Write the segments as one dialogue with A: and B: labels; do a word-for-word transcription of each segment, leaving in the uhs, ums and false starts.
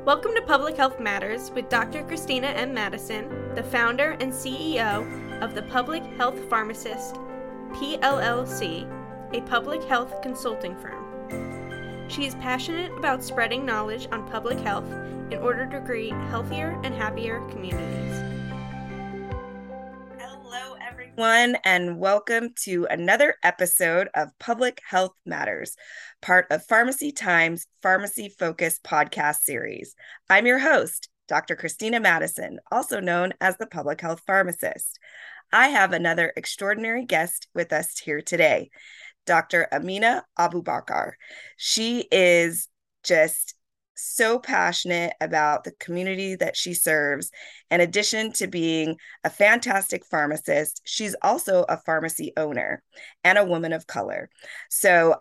A: Welcome to Public Health Matters with Doctor Christina M. Madison, the founder and C E O of the Public Health Pharmacist, P L L C, a public health consulting firm. She is passionate about spreading knowledge on public health in order to create healthier and happier communities.
B: Hello, everyone, and welcome to another episode of Public Health Matters, part of Pharmacy Times' pharmacy-focused podcast series. I'm your host, Doctor Christina Madison, also known as the Public Health Pharmacist. I have another extraordinary guest with us here today, Doctor Amina Abubakar. She is just so passionate about the community that she serves. In addition to being a fantastic pharmacist, she's also a pharmacy owner and a woman of color. So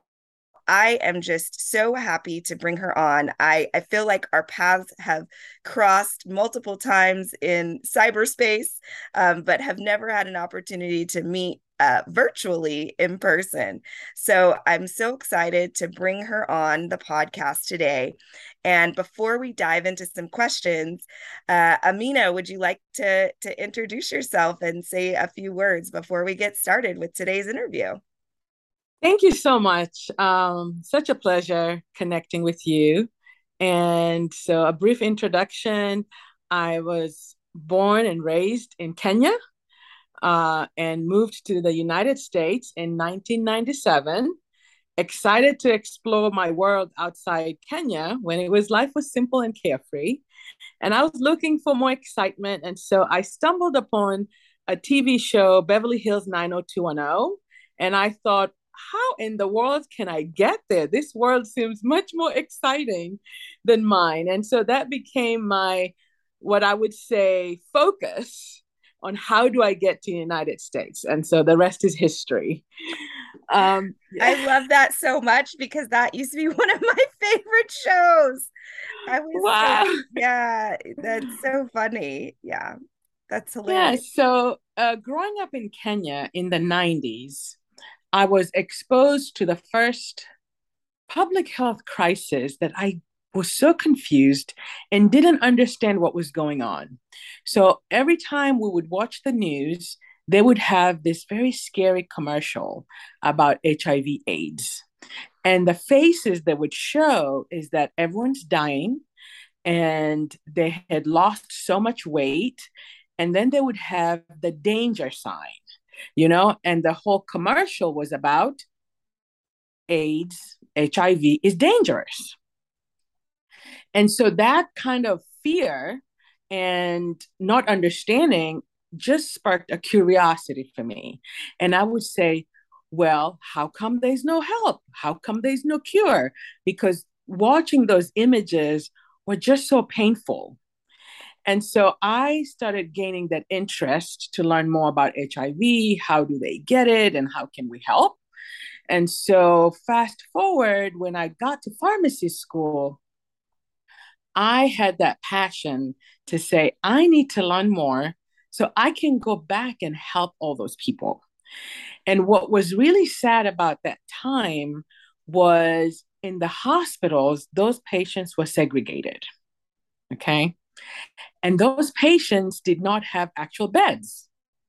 B: I am just so happy to bring her on. I, I feel like our paths have crossed multiple times in cyberspace, um, but have never had an opportunity to meet uh, virtually in person. So I'm so excited to bring her on the podcast today. And before we dive into some questions, uh, Amina, would you like to, to introduce yourself and say a few words before we get started with today's interview?
C: Thank you so much. Um, such a pleasure connecting with you. And so a brief introduction. I was born and raised in Kenya uh, and moved to the United States in nineteen ninety-seven. Excited to explore my world outside Kenya when it was life was simple and carefree. And I was looking for more excitement. And so I stumbled upon a T V show, Beverly Hills nine oh two one oh. And I thought, how in the world can I get there? This world seems much more exciting than mine. And so that became my, what I would say, focus on how do I get to the United States. And so the rest is history.
B: Um, I love that so much because that used to be one of my favorite shows. I was
C: wow.
B: So, yeah, that's so funny. Yeah, that's hilarious.
C: Yeah, so uh, growing up in Kenya in the nineties, I was exposed to the first public health crisis that I was so confused and didn't understand what was going on. So every time we would watch the news, they would have this very scary commercial about H I V AIDS. And the faces they would show is that everyone's dying and they had lost so much weight. And then they would have the danger sign. You know, and the whole commercial was about AIDS, H I V is dangerous. And so that kind of fear and not understanding just sparked a curiosity for me. And I would say, well, how come there's no help? How come there's no cure? Because watching those images were just so painful. And so I started gaining that interest to learn more about H I V, how do they get it, and how can we help? And so fast forward, when I got to pharmacy school, I had that passion to say, I need to learn more so I can go back and help all those people. And what was really sad about that time was in the hospitals, those patients were segregated, okay? And those patients did not have actual beds.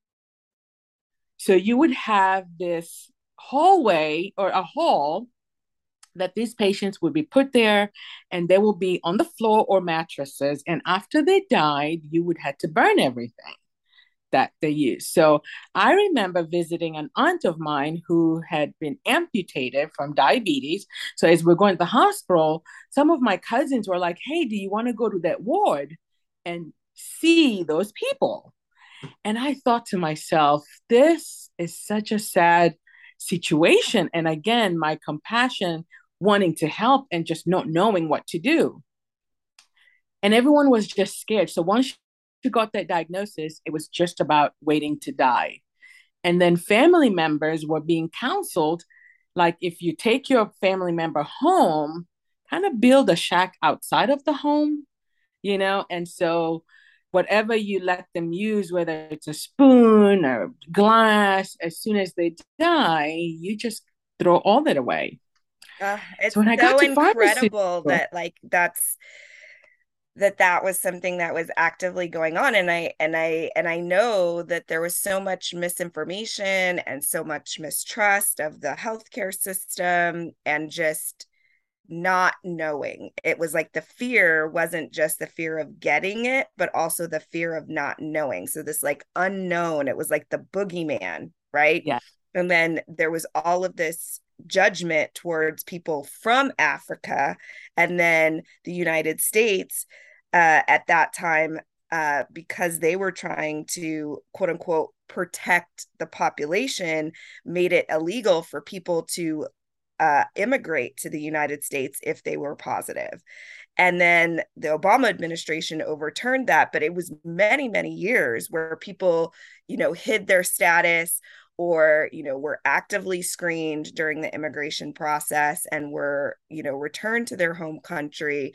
C: So you would have this hallway or a hall that these patients would be put there and they will be on the floor or mattresses. And after they died, you would have to burn everything that they used. So I remember visiting an aunt of mine who had been amputated from diabetes. So as we're going to the hospital, some of my cousins were like, hey, do you want to go to that ward and see those people? And I thought to myself, this is such a sad situation. And again, my compassion, wanting to help and just not knowing what to do. And everyone was just scared. So once you got that diagnosis, it was just about waiting to die. And then family members were being counseled, like if you take your family member home, kind of build a shack outside of the home, you know? And so whatever you let them use, whether it's a spoon or glass, as soon as they die, you just throw all that away.
B: Uh, it's
C: so when I
B: so
C: got to
B: incredible
C: pharmacy,
B: that like that's that that was something that was actively going on. And I and I and I know that there was so much misinformation and so much mistrust of the healthcare system, and just not knowing. It was like the fear wasn't just the fear of getting it, but also the fear of not knowing. So this like unknown, it was like the boogeyman, right?
C: Yeah.
B: And then there was all of this judgment towards people from Africa, and then the United States uh, at that time, uh, because they were trying to quote unquote protect the population, made it illegal for people to uh, immigrate to the United States if they were positive. And then the Obama administration overturned that, but it was many, many years where people, you know, hid their status, or, you know, were actively screened during the immigration process and were, you know, returned to their home country.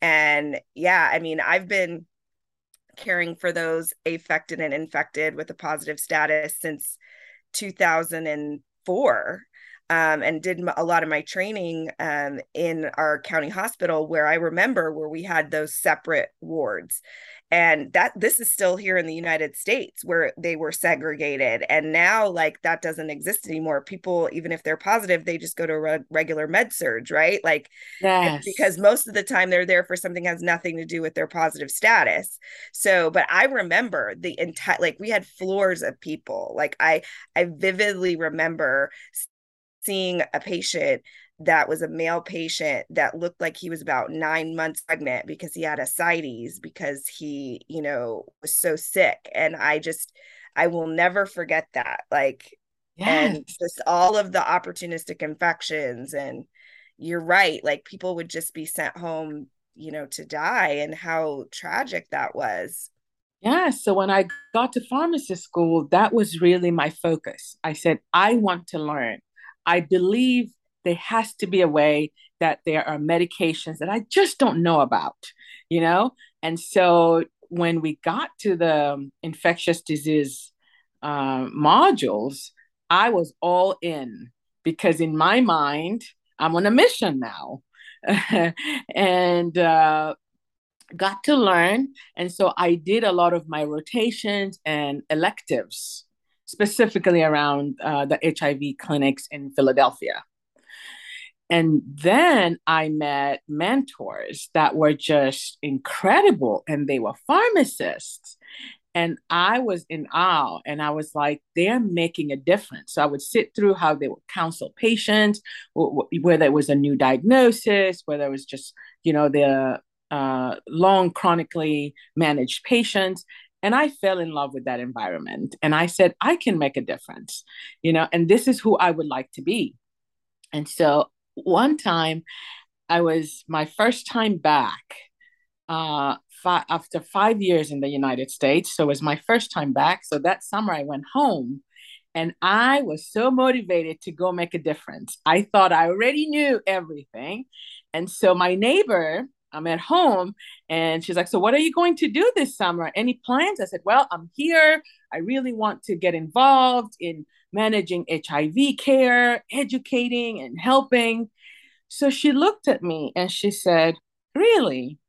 B: And yeah, I mean, I've been caring for those affected and infected with a positive status since two thousand four. Um, and did a lot of my training um, in our county hospital, where I remember where we had those separate wards. And that this is still here in the United States, where they were segregated. And now, like, that doesn't exist anymore. People, even if they're positive, they just go to re- regular med surg, right? Like,
C: Yes.
B: because most of the time they're there for something that has nothing to do with their positive status. So, but I remember the entire, like, we had floors of people. Like, I, I vividly remember seeing a patient that was a male patient that looked like he was about nine months pregnant, because he had ascites, because he, you know, was so sick. And I just, I will never forget that. Like,
C: Yes.
B: and just all of the opportunistic infections. And you're right, like, people would just be sent home, you know, to die, and how tragic that was.
C: Yeah. So when I got to pharmacy school, that was really my focus. I said, I want to learn. I believe there has to be a way that there are medications that I just don't know about, you know? And so when we got to the infectious disease uh, modules, I was all in, because in my mind, I'm on a mission now. and uh, got to learn. And so I did a lot of my rotations and electives, specifically around uh, the H I V clinics in Philadelphia. And then I met mentors that were just incredible, and they were pharmacists. And I was in awe, and I was like, they're making a difference. So I would sit through how they would counsel patients, whether it was a new diagnosis, whether it was just, you know, the uh, long chronically managed patients. And I fell in love with that environment. And I said, I can make a difference, you know, and this is who I would like to be. And so one time, I was my first time back uh, fi- after five years in the United States. So it was my first time back. So that summer I went home, and I was so motivated to go make a difference. I thought I already knew everything. And so my neighbor, I'm at home, and she's like, so what are you going to do this summer? Any plans? I said, well, I'm here. I really want to get involved in managing H I V care, educating and helping. So she looked at me and she said, really?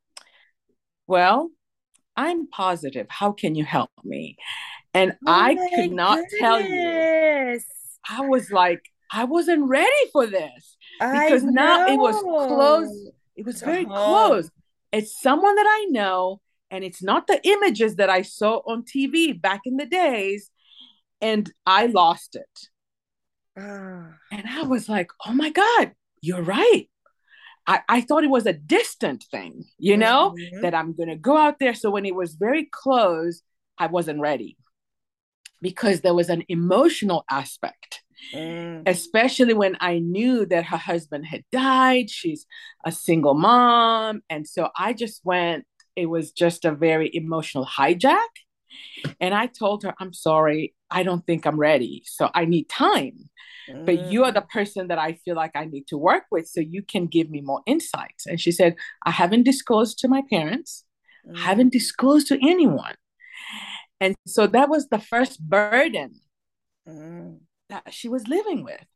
C: Well, I'm positive. How can you help me? And
B: Oh
C: I could
B: my
C: not tell you.
B: goodness.
C: I was like, I wasn't ready for this,
B: I
C: because now it was close.
B: know.
C: It was
B: To
C: very
B: home.
C: close. It's someone that I know, and it's not the images that I saw on T V back in the days. And I lost it.
B: Ah.
C: And I was like, oh my God, you're right. I, I thought it was a distant thing, you know,
B: Mhm.
C: that I'm going to go out there. So when it was very close, I wasn't ready, because there was an emotional aspect,
B: Mm.
C: especially when I knew that her husband had died. She's a single mom. And so I just went, it was just a very emotional hijack. And I told her, I'm sorry, I don't think I'm ready. So I need time. But you are the
B: Mm.
C: person that I feel like I need to work with, so you can give me more insights. And she said, I haven't disclosed to my parents,
B: Mm.
C: haven't disclosed to anyone. And so that was the first burden
B: Mm.
C: that she was living with.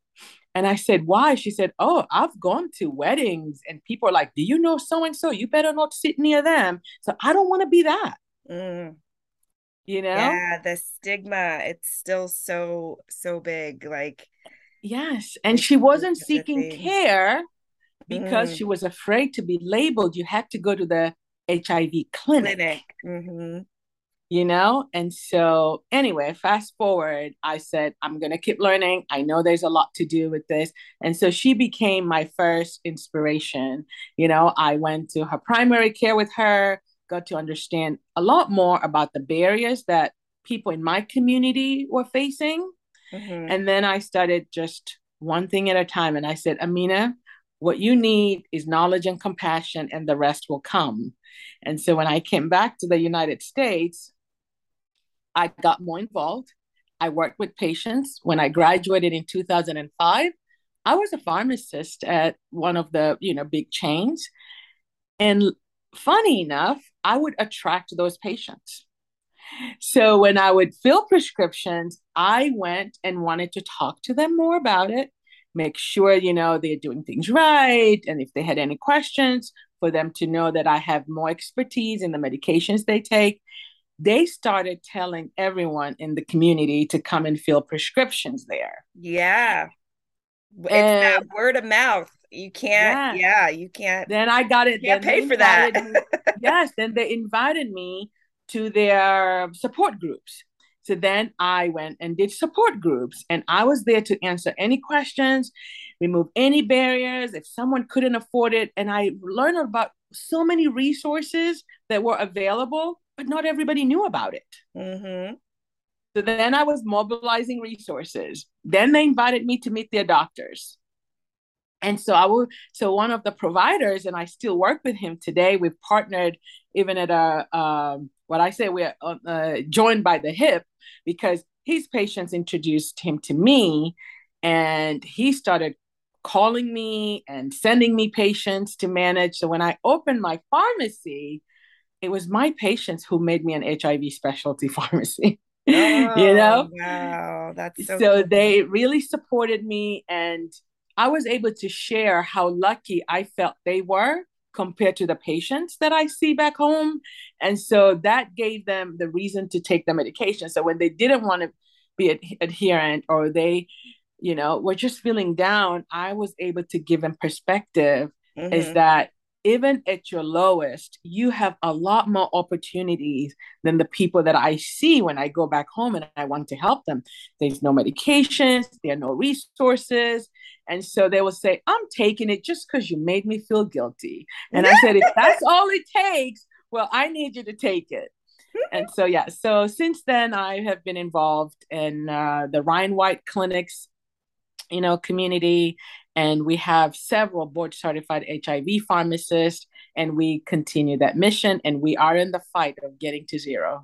C: And I said, why? She said, oh, I've gone to weddings and people are like, do you know so and so? You better not sit near them. So I don't want to be that,
B: Mm.
C: you know?
B: Yeah, the stigma, it's still so, so big. Like,
C: Yes. And
B: it's
C: she wasn't
B: such a
C: seeking
B: thing.
C: care because
B: Mm.
C: she was afraid to be labeled. You had to go to the H I V clinic,
B: Clinic. Hmm.
C: you know? And so, anyway, fast forward, I said, I'm going to keep learning. I know there's a lot to do with this. And so she became my first inspiration. You know, I went to her primary care with her, got to understand a lot more about the barriers that people in my community were facing.
B: Hmm.
C: And then I started just one thing at a time. And I said, Amina, what you need is knowledge and compassion, and the rest will come. And so when I came back to the United States, I got more involved. I worked with patients. When I graduated in two thousand five, I was a pharmacist at one of the, you know, big chains. And funny enough, I would attract those patients. So when I would fill prescriptions, I went and wanted to talk to them more about it, make sure, you know, they're doing things right. And if they had any questions, for them to know that I have more expertise in the medications they take. They started telling everyone in the community to come and fill prescriptions there.
B: Yeah. It's that
C: And
B: word of mouth. You can't,
C: yeah,
B: yeah, you can't,
C: then I got it.
B: can't
C: Then they
B: pay for that.
C: invited me. Yes, then they invited me to their support groups. So then I went and did support groups, and I was there to answer any questions, remove any barriers if someone couldn't afford it. And I learned about so many resources that were available, but not everybody knew about it.
B: Hmm.
C: So then I was mobilizing resources. Then they invited me to meet their doctors. And so I will, so one of the providers, and I still work with him today. We've partnered even at a, um, what I say we're uh, joined by the hip, because his patients introduced him to me, and he started calling me and sending me patients to manage. So when I opened my pharmacy, it was my patients who made me an H I V specialty pharmacy. You
B: Oh,
C: know,
B: wow. That's so
C: so
B: cool.
C: they really supported me, and I was able to share how lucky I felt they were compared to the patients that I see back home. And so that gave them the reason to take the medication. So when they didn't want to be ad- adherent, or they, you know, were just feeling down, I was able to give them perspective, is
B: Hmm.
C: that even at your lowest, you have a lot more opportunities than the people that I see when I go back home and I want to help them. There's no medications, there are no resources. And so they will say, I'm taking it just because you made me feel guilty. And I said, if that's all it takes, well, I need you to take it. And so, yeah, so since then, I have been involved in uh, the Ryan White clinics, you know, community. And we have several board certified H I V pharmacists, and we continue that mission. And we are in the fight of getting to zero.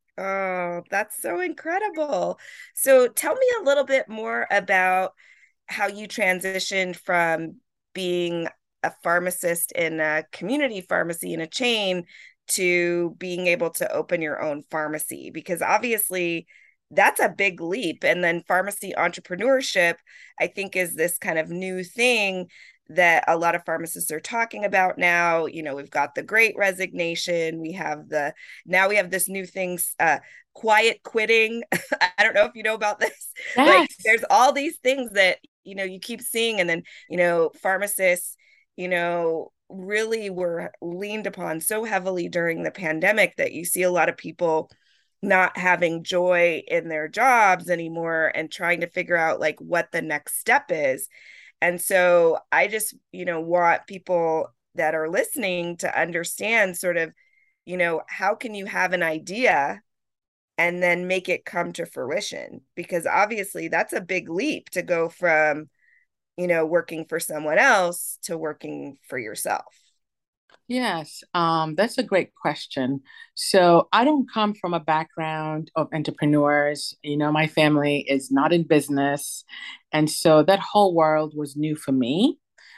B: Oh, that's so incredible. So tell me a little bit more about how you transitioned from being a pharmacist in a community pharmacy in a chain to being able to open your own pharmacy, because obviously that's a big leap. And then pharmacy entrepreneurship, I think, is this kind of new thing that a lot of pharmacists are talking about now. You know, we've got the great resignation, we have the now we have this new thing, uh quiet quitting. I don't know if you know about this. Like,
C: Yes.
B: there's all these things that, you know, you keep seeing. And then, you know, pharmacists, you know, really were leaned upon so heavily during the pandemic that you see a lot of people not having joy in their jobs anymore and trying to figure out like what the next step is. And so I just, you know, want people that are listening to understand sort of, you know, how can you have an idea and then make it come to fruition? Because obviously that's a big leap to go from, you know, working for someone else to working for yourself.
C: Yes, um, that's a great question. So I don't come from a background of entrepreneurs. You know, my family is not in business. And so that whole world was new for me.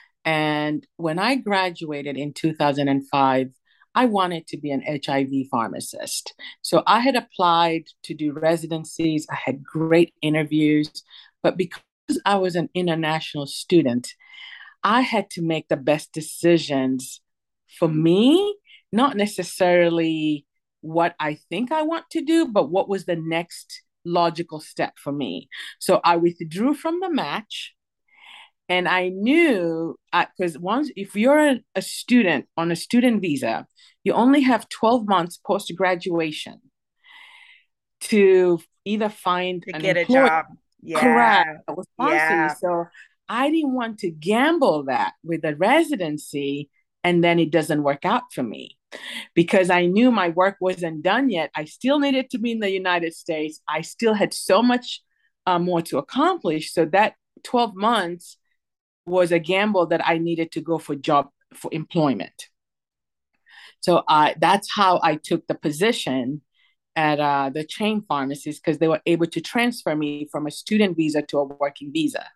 C: And when I graduated in two thousand five, I wanted to be an H I V pharmacist. So I had applied to do residencies. I had great interviews, but because I was an international student, I had to make the best decisions for me, not necessarily what I think I want to do, but what was the next logical step for me. So I withdrew from the match. And I knew, because once, if you're a, a student on a student visa, you only have twelve months post graduation to either find
B: To
C: an
B: get a
C: employer,
B: job. Yeah.
C: correct, that will sponsor you.
B: Yeah.
C: So I didn't want to gamble that with a residency and then it doesn't work out for me because I knew my work wasn't done yet. I still needed to be in the United States. I still had so much uh, more to accomplish. So that twelve months was a gamble that I needed to go for job, for employment. So I, that's how I took the position at uh, the chain pharmacies, because they were able to transfer me from a student visa to a working visa.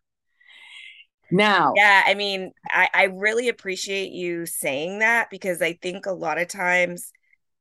C: Now,
B: yeah, I mean, I, I really appreciate you saying that because I think a lot of times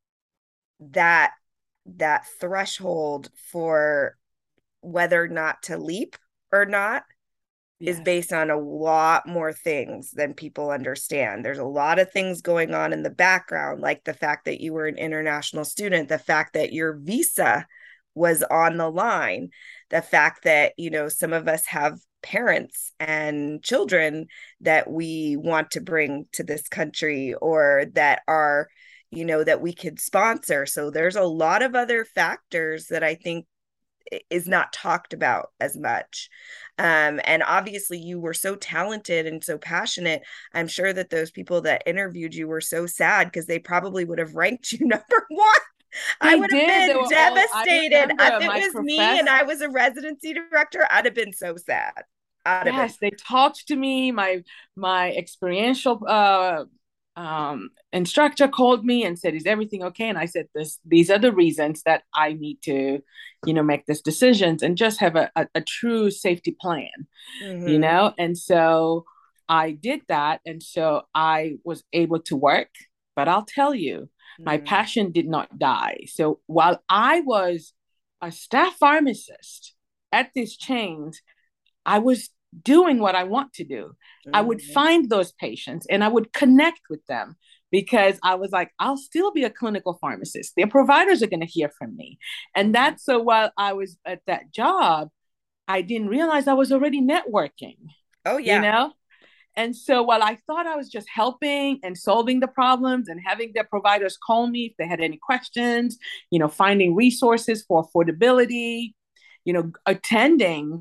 B: that that threshold for whether or not to leap or not is
C: yes,
B: based on a lot more things than people understand. There's a lot of things going on in the background, like the fact that you were an international student, the fact that your visa was on the line, the fact that, you know, some of us have parents and children that we want to bring to this country or that are, you know, that we could sponsor. So there's a lot of other factors that I think is not talked about as much. Um, and obviously you were so talented and so passionate. I'm sure that those people that interviewed you were so sad because they probably would have ranked you number one. I
C: they
B: would have
C: did. They
B: been
C: were all, I
B: devastated.
C: remember
B: If it
C: my
B: was me and
C: professor.
B: I was a residency director, I'd have been so sad. I'd have been.
C: Yes, they talked to me. My my experiential uh, um, instructor called me and said, "Is everything okay?" And I said, "This these are the reasons that I need to, you know, make these decisions and just have a, a, a true safety plan, you
B: Mm-hmm.
C: know." And so I did that, and so I was able to work. But I'll tell you, my
B: Mm-hmm.
C: passion did not die. So while I was a staff pharmacist at these chains, I was doing what I want to do. I would
B: Mm-hmm.
C: find those patients and I would connect with them because I was like, I'll still be a clinical pharmacist. Their providers are going to hear from me. And
B: Mm-hmm.
C: that's so while I was at that job, I didn't realize I was already networking,
B: Oh
C: you
B: yeah.
C: know? And so while I thought I was just helping and solving the problems and having their providers call me if they had any questions, you know, finding resources for affordability, you know, attending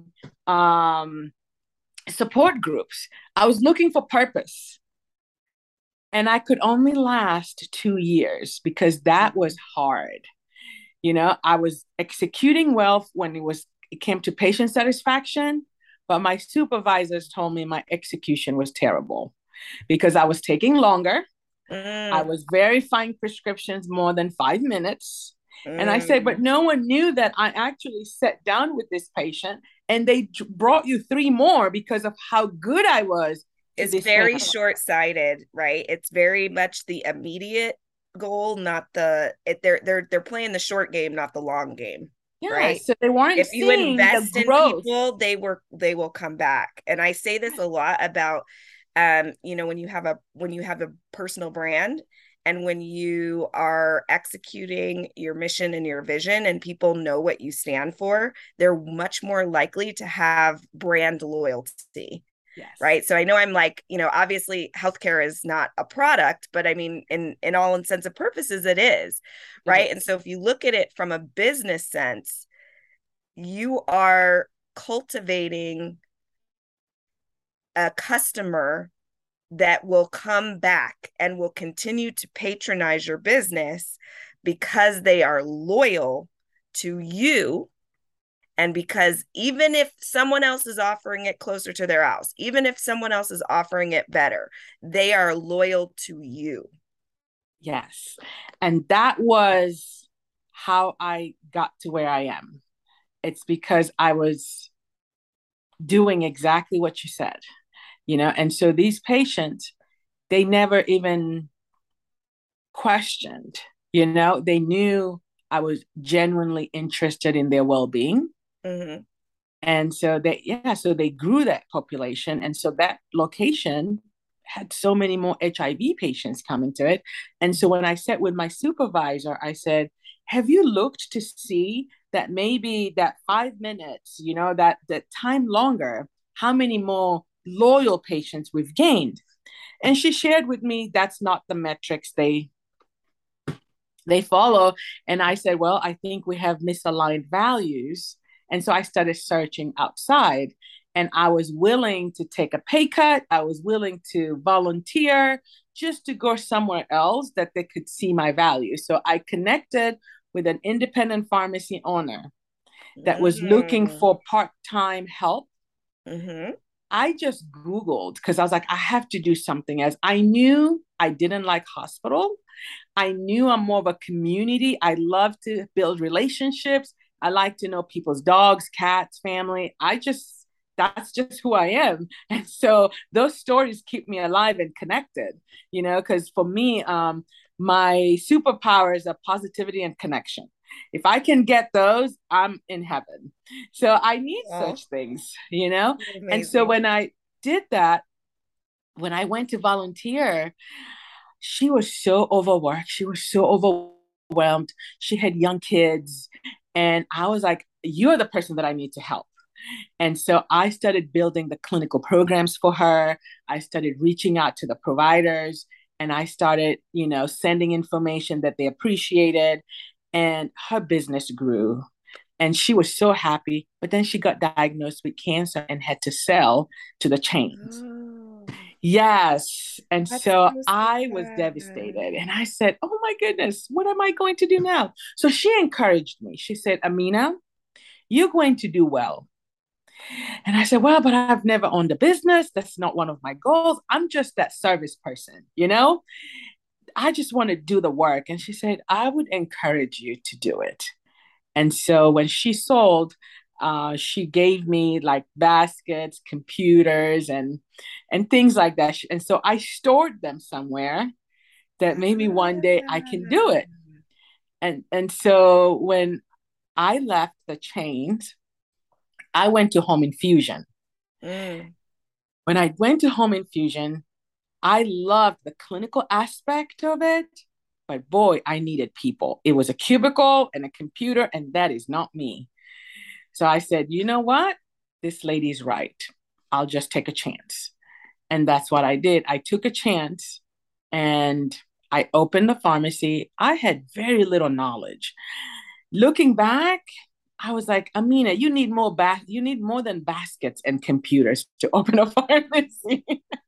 C: um, support groups. I was looking for purpose. And I could only last two years because that
B: Mm-hmm.
C: was hard. You know, I was executing well when it was it came to patient satisfaction, but my supervisors told me my execution was terrible because I was taking longer. I
B: Mm-hmm.
C: was verifying prescriptions more than five minutes. And I said,
B: Mm-hmm.
C: but no one knew that I actually sat down with this patient and they brought you three more because of how good I was to
B: It's
C: this
B: very
C: family.
B: short-sighted, right? It's very much the immediate goal, not the it, they're they're they're playing the short game, not the long game,
C: Yeah.
B: right?
C: So they weren't
B: If you
C: seeing the
B: invest in
C: growth.
B: people, they were they will come back. And I say this a lot about um, you know, when you have a when you have a personal brand and when you are executing your mission and your vision and people know what you stand for, they're much more likely to have brand loyalty,
C: Yes.
B: right? So I know I'm like, you know, obviously healthcare is not a product, but I mean, in in all intents and purposes, it is,
C: It
B: right? And
C: is.
B: so if you look at it from a business sense, you are cultivating a customer that will come back and will continue to patronize your business because they are loyal to you. And because even if someone else is offering it closer to their house, even if someone else is offering it better, they are loyal to you.
C: Yes. And that was how I got to where I am. It's because I was doing exactly what you said, you know, and so these patients, they never even questioned, you know, they knew I was genuinely interested in their well being.
B: Mm-hmm.
C: And so they, yeah, so they grew that population. And so that location had so many more H I V patients coming to it. And so when I sat with my supervisor, I said, have you looked to see that maybe that five minutes, you know, that that time longer, how many more loyal patients we've gained? And she shared with me that's not the metrics they they follow. And I said, well, I think we have misaligned values. And so I started searching outside, and I was willing to take a pay cut. I was willing to volunteer just to go somewhere else that they could see my value. So I connected with an independent pharmacy owner that was looking
B: Mm.
C: for part-time help.
B: Mm-hmm.
C: I just Googled because I was like, I have to do something else. I knew I didn't like hospital. I knew I'm more of a community. I love to build relationships. I like to know people's dogs, cats, family. I just, that's just who I am. And so those stories keep me alive and connected, you know, because for me, um, my superpowers are positivity and connection. If I can get those, I'm in heaven. So I need
B: Oh,
C: such things, you know? And so
B: amazing.
C: when I did that, when I went to volunteer, she was so overworked. She was so overwhelmed. She had young kids. And I was like, you're the person that I need to help. And so I started building the clinical programs for her. I started reaching out to the providers, and I started, you know, sending information that they appreciated. And her business grew. And she was so happy. But then she got diagnosed with cancer and had to sell to the chains.
B: Oh,
C: Yes. And
B: that's
C: so
B: so
C: I was
B: sad.
C: devastated. And I said, oh my goodness, what am I going to do now? So she encouraged me. She said, Amina, you're going to do well. And I said, well, but I've never owned a business. That's not one of my goals. I'm just that service person, you know? I just want to do the work. And she said, I would encourage you to do it. And so when she sold, uh, she gave me like baskets, computers, and and things like that. And so I stored them somewhere that maybe one day I can do it. And and so when I left the chains, I went to home infusion.
B: Mm.
C: When I went to home infusion, I loved the clinical aspect of it, but boy, I needed people. It was a cubicle and a computer, and that is not me. So I said, you know what? This lady's right. I'll just take a chance. And that's what I did. I took a chance and I opened the pharmacy. I had very little knowledge. Looking back, I was like, Amina, you need more bas- you need more than baskets and computers to open a pharmacy.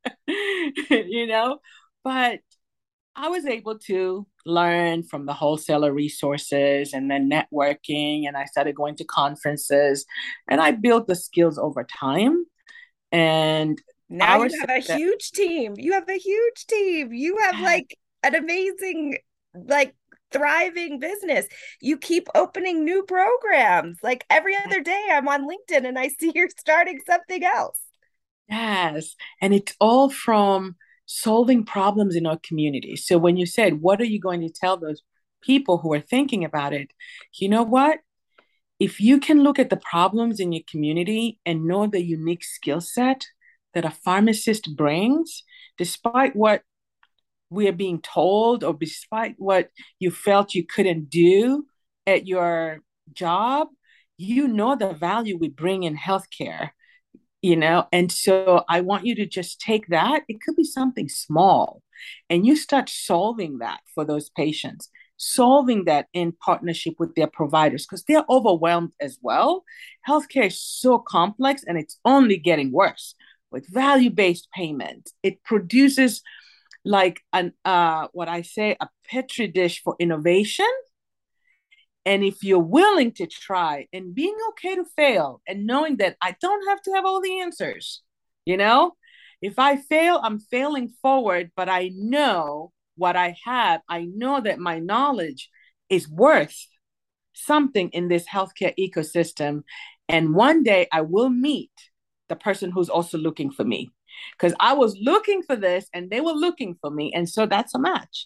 C: you know? But I was able to learn from the wholesaler resources and then networking. And I started going to conferences, and I built the skills over time. And
B: Now
C: our
B: you have a
C: success,
B: huge team. You have a huge team. You have like an amazing, like thriving business. You keep opening new programs. Like every other day, I'm on LinkedIn and I see you're starting something else.
C: yes. And it's all from solving problems in our community. So when you said, what are you going to tell those people who are thinking about it? You know what? If you can look at the problems in your community and know the unique skill set that a pharmacist brings, despite what we are being told or despite what you felt you couldn't do at your job, you know the value we bring in healthcare, you know? And so I want you to just take that. It could be something small, and you start solving that for those patients, solving that in partnership with their providers because they're overwhelmed as well. Healthcare is so complex, and it's only getting worse with value-based payment. It produces like an uh what I say, a petri dish for innovation. And if you're willing to try and being okay to fail and knowing that I don't have to have all the answers, you know, if I fail, I'm failing forward, but I know what I have. I know that my knowledge is worth something in this healthcare ecosystem. And one day I will meet the person who's also looking for me because I was looking for this and they were looking for me. And so that's a match.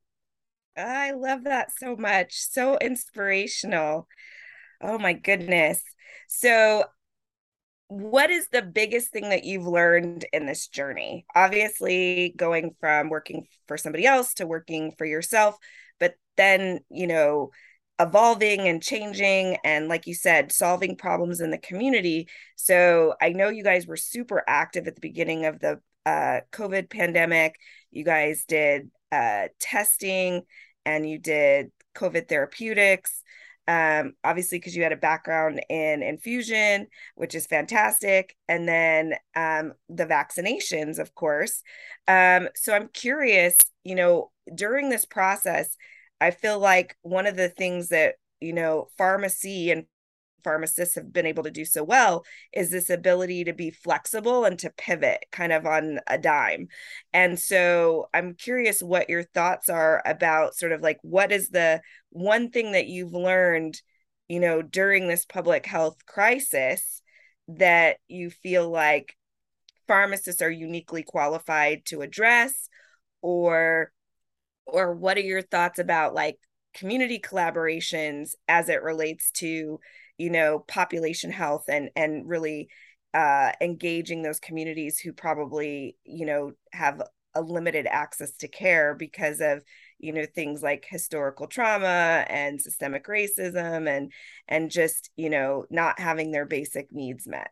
B: I love that so much. So inspirational. Oh my goodness. So what is the biggest thing that you've learned in this journey? Obviously, going from working for somebody else to working for yourself, but then, you know, evolving and changing and, like you said, solving problems in the community. So I know you guys were super active at the beginning of the uh, COVID pandemic. You guys did uh, testing and you did COVID therapeutics. Um, obviously, because you had a background in infusion, which is fantastic. And then um, the vaccinations, of course. Um, so I'm curious, you know, during this process, I feel like one of the things that, you know, pharmacy and pharmacists have been able to do so well is this ability to be flexible and to pivot kind of on a dime. And so I'm curious what your thoughts are about sort of like what is the one thing that you've learned, you know, during this public health crisis that you feel like pharmacists are uniquely qualified to address, or or what are your thoughts about like community collaborations as it relates to, you know, population health and and really uh, engaging those communities who probably, you know, have a limited access to care because of, you know, things like historical trauma and systemic racism and and just, you know, not having their basic needs met.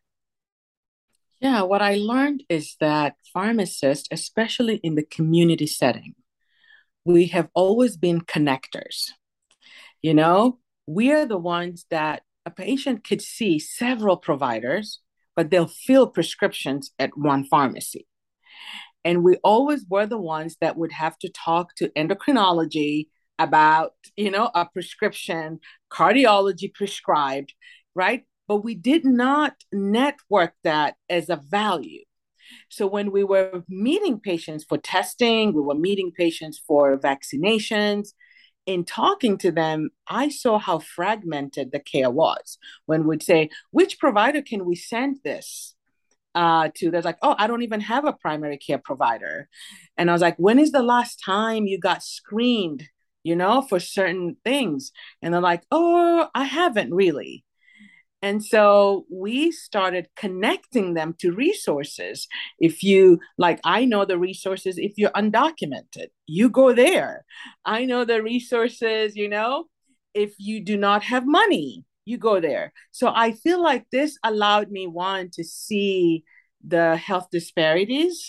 C: Yeah, what I learned is that pharmacists, especially in the community setting, we have always been connectors. You know, we are the ones that a patient could see several providers, but they'll fill prescriptions at one pharmacy. And we always were the ones that would have to talk to endocrinology about, you know, a prescription, cardiology prescribed, right? But we did not network that as a value. So when we were meeting patients for testing, we were meeting patients for vaccinations. In talking to them, I saw how fragmented the care was. When we'd say, which provider can we send this uh, to? There's like, oh, I don't even have a primary care provider. And I was like, when is the last time you got screened, you know, for certain things? And they're like, oh, I haven't really. And so we started connecting them to resources. If you, like, I know the resources if you're undocumented, you go there. I know the resources, you know, if you do not have money, you go there. So I feel like this allowed me, one, to see the health disparities.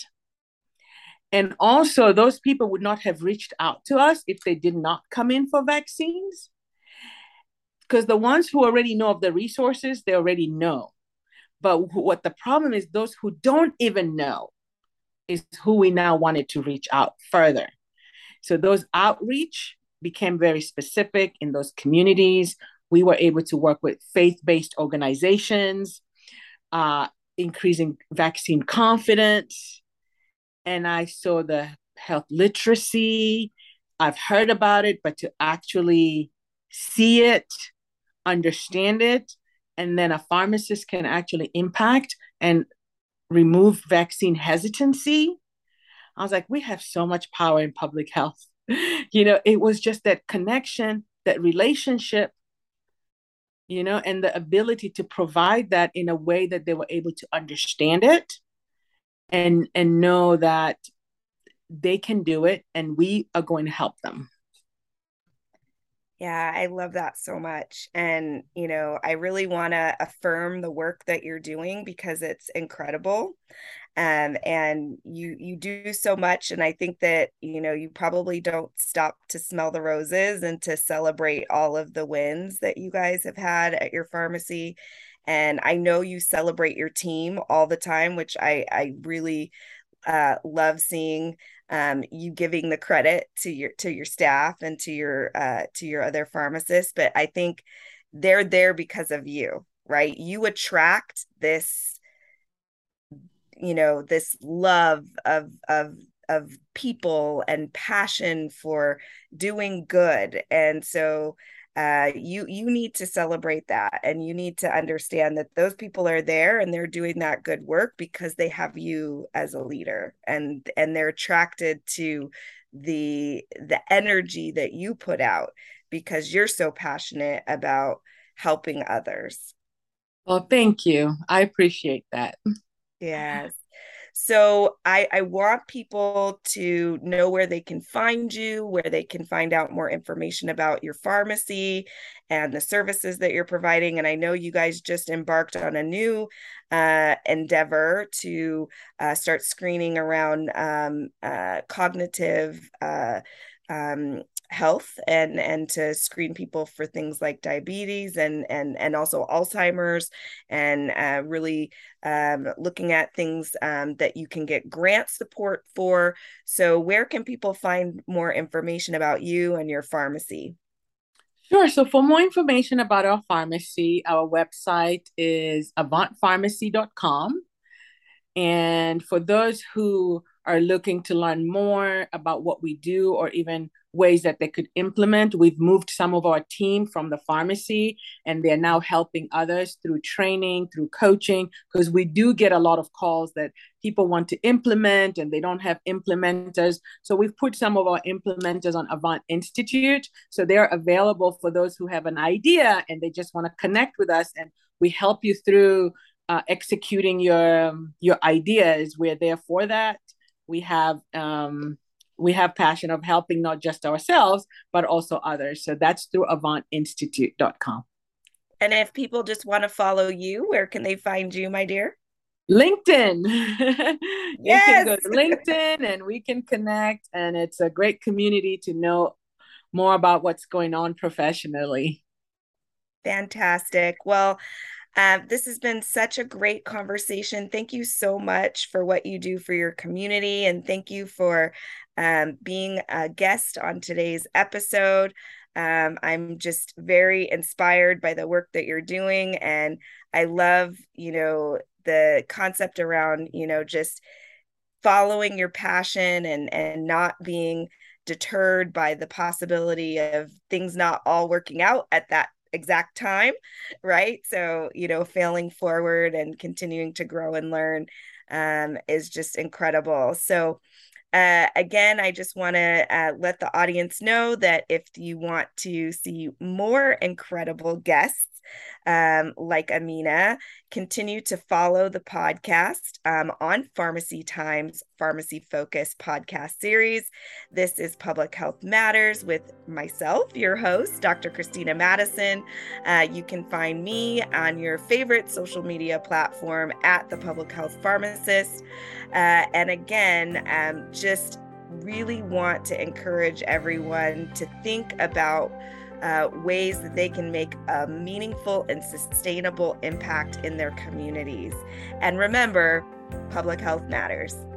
C: And also, those people would not have reached out to us if they did not come in for vaccines, because the ones who already know of the resources, they already know. But what the problem is, those who don't even know is who we now wanted to reach out further. So those outreach became very specific in those communities. We were able to work with faith-based organizations, uh, increasing vaccine confidence. And I saw the health literacy. I've heard about it, but to actually see it, understand it, and then a pharmacist can actually impact and remove vaccine hesitancy. I was like, we have so much power in public health. You know, it was just that connection, that relationship, you know, and the ability to provide that in a way that they were able to understand it and and know that they can do it and we are going to help them.
B: Yeah, I love that so much. And, you know, I really want to affirm the work that you're doing because it's incredible. Um, and you you do so much. And I think that, you know, you probably don't stop to smell the roses and to celebrate all of the wins that you guys have had at your pharmacy. And I know you celebrate your team all the time, which I I really uh, love seeing, um, you giving the credit to your to your staff and to your uh, to your other pharmacists. But I think they're there because of you, right? You attract this, you know, this love of of of people and passion for doing good. And so uh, you you need to celebrate that, and you need to understand that those people are there and they're doing that good work because they have you as a leader, and and they're attracted to the the energy that you put out because you're so passionate about helping others.
C: Well, thank you. I appreciate that.
B: Yes. So I, I want people to know where they can find you, where they can find out more information about your pharmacy and the services that you're providing. And I know you guys just embarked on a new uh, endeavor to uh, start screening around um, uh, cognitive uh, um, health and and to screen people for things like diabetes and and and also Alzheimer's and uh, really um, looking at things um, that you can get grant support for. So where can people find more information about you and your pharmacy?
C: Sure. So, for more information about our pharmacy, our website is avant pharmacy dot com. And for those who are looking to learn more about what we do or even ways that they could implement, we've moved some of our team from the pharmacy and they're now helping others through training, through coaching, because we do get a lot of calls that people want to implement and they don't have implementers. So we've put some of our implementers on Avant Institute. So they're available for those who have an idea and they just want to connect with us, and we help you through uh, executing your your ideas. We're there for that. We have um, we have passion of helping not just ourselves but also others. So that's through avant institute dot com.
B: And if people just want to follow you, where can they find you, my dear?
C: LinkedIn. They can
B: Yes.
C: go to LinkedIn and we can connect. And it's a great community to know more about what's going on professionally.
B: Fantastic. Well, Uh, this has been such a great conversation. Thank you so much for what you do for your community. And thank you for um, being a guest on today's episode. Um, I'm just very inspired by the work that you're doing. And I love, you know, the concept around, you know, just following your passion and, and not being deterred by the possibility of things not all working out at that exact time, right? So, you know, failing forward and continuing to grow and learn um, is just incredible. So, uh, again, I just want to uh, let the audience know that if you want to see more incredible guests um, like Amina, continue to follow the podcast um, on Pharmacy Times Pharmacy Focus podcast series. This is Public Health Matters with myself, your host, Doctor Christina Madison. Uh, you can find me on your favorite social media platform at the Public Health Pharmacist. Uh, and again, um, just really want to encourage everyone to think about uh, ways that they can make a meaningful and sustainable impact in their communities. And remember, public health matters.